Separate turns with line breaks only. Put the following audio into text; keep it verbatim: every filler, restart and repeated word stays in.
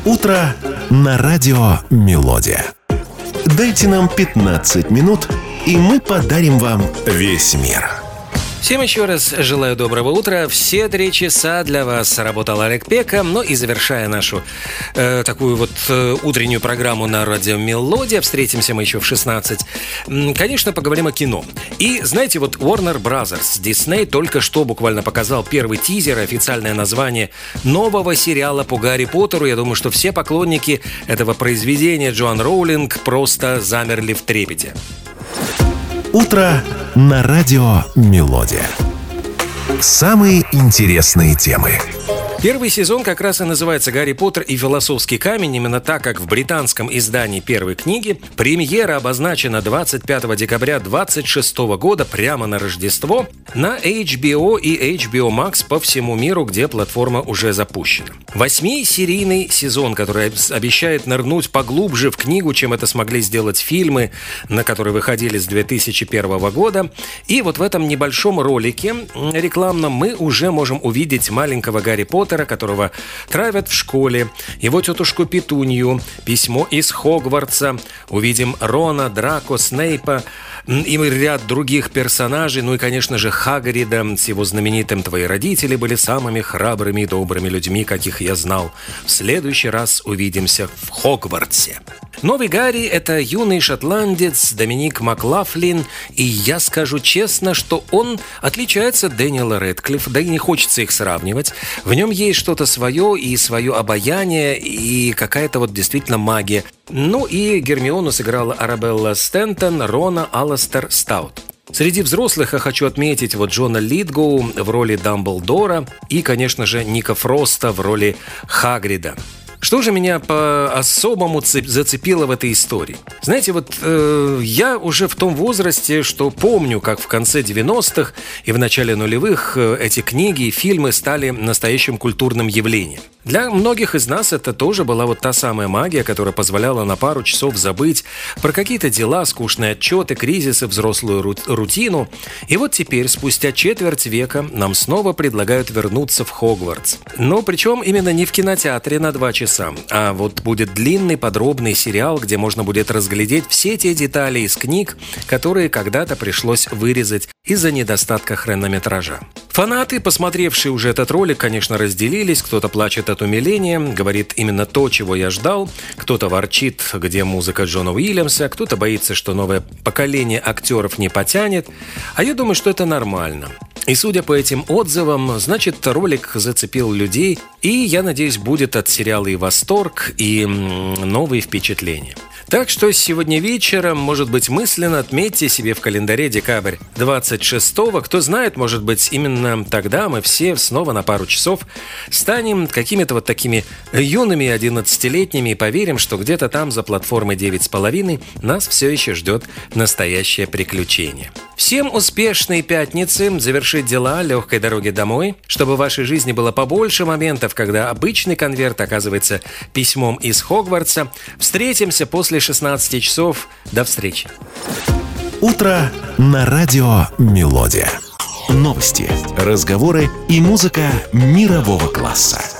Утро на радио «Мелодия». Дайте нам пятнадцать минут, и мы подарим вам весь мир.
Всем еще раз желаю доброго утра. Все три часа для вас работал Олег Пека. Ну и завершая нашу э, такую вот э, утреннюю программу на радио «Мелодия», встретимся мы еще в шестнадцать. Конечно, поговорим о кино. И знаете, вот Warner Brothers, Disney только что буквально показал первый тизер, официальное название нового сериала по Гарри Поттеру. Я думаю, что все поклонники этого произведения Джоан Роулинг просто замерли в трепете.
Утро на радио «Мелодия». Самые интересные темы.
Первый сезон как раз и называется «Гарри Поттер и философский камень», именно так, как в британском издании первой книги. Премьера обозначена двадцать пятого декабря двадцать шестого года, прямо на Рождество, на эйч би о и эйч би о Max по всему миру, где платформа уже запущена. Восьмисерийный сезон, который обещает нырнуть поглубже в книгу, чем это смогли сделать фильмы, на которые выходили с две тысячи первого года. И вот в этом небольшом ролике рекламном мы уже можем увидеть маленького Гарри Поттера, которого травят в школе, его тетушку Петунью, письмо из Хогвартса, увидим Рона, Драко, Снейпа и ряд других персонажей, ну и, конечно же, Хагрида с его знаменитым «Твои родители были самыми храбрыми и добрыми людьми, каких я знал. В следующий раз увидимся в Хогвартсе». Новый Гарри – это юный шотландец Доминик Маклафлин, и я скажу честно, что он отличается от Дэниела Рэдклиффа, да и не хочется их сравнивать. В нем есть что-то свое, и свое обаяние, и какая-то вот действительно магия. Ну и Гермиону сыграла Арабелла Стентон, Рона Алластер Стаут. Среди взрослых я хочу отметить вот Джона Литгоу в роли Дамблдора и, конечно же, Ника Фроста в роли Хагрида. Что же меня по-особому зацепило в этой истории? Знаете, вот э, я уже в том возрасте, что помню, как в конце девяностых и в начале нулевых э, эти книги и фильмы стали настоящим культурным явлением. Для многих из нас это тоже была вот та самая магия, которая позволяла на пару часов забыть про какие-то дела, скучные отчеты, кризисы, взрослую рутину. И вот теперь, спустя четверть века, нам снова предлагают вернуться в Хогвартс. Но причем именно не в кинотеатре на два часа, а вот будет длинный подробный сериал, где можно будет разглядеть все те детали из книг, которые когда-то пришлось вырезать из-за недостатка хронометража. Фанаты, посмотревшие уже этот ролик, конечно, разделились. Кто-то плачет от умиления, говорит именно то, чего я ждал. Кто-то ворчит, где музыка Джона Уильямса. Кто-то боится, что новое поколение актеров не потянет. А я думаю, что это нормально. И судя по этим отзывам, значит, ролик зацепил людей. И, я надеюсь, будет от сериала и восторг, и новые впечатления. Так что сегодня вечером, может быть, мысленно отметьте себе в календаре декабрь двадцать шестого. Кто знает, может быть, именно тогда мы все снова на пару часов станем какими-то вот такими юными одиннадцатилетними и поверим, что где-то там за платформой девять с половиной нас все еще ждет настоящее приключение. Всем успешной пятницы, завершить дела, легкой дороги домой, чтобы в вашей жизни было побольше моментов, когда обычный конверт оказывается письмом из Хогвартса. Встретимся после шестнадцати часов. До встречи.
Утро на радио «Мелодия». Новости, разговоры и музыка мирового класса.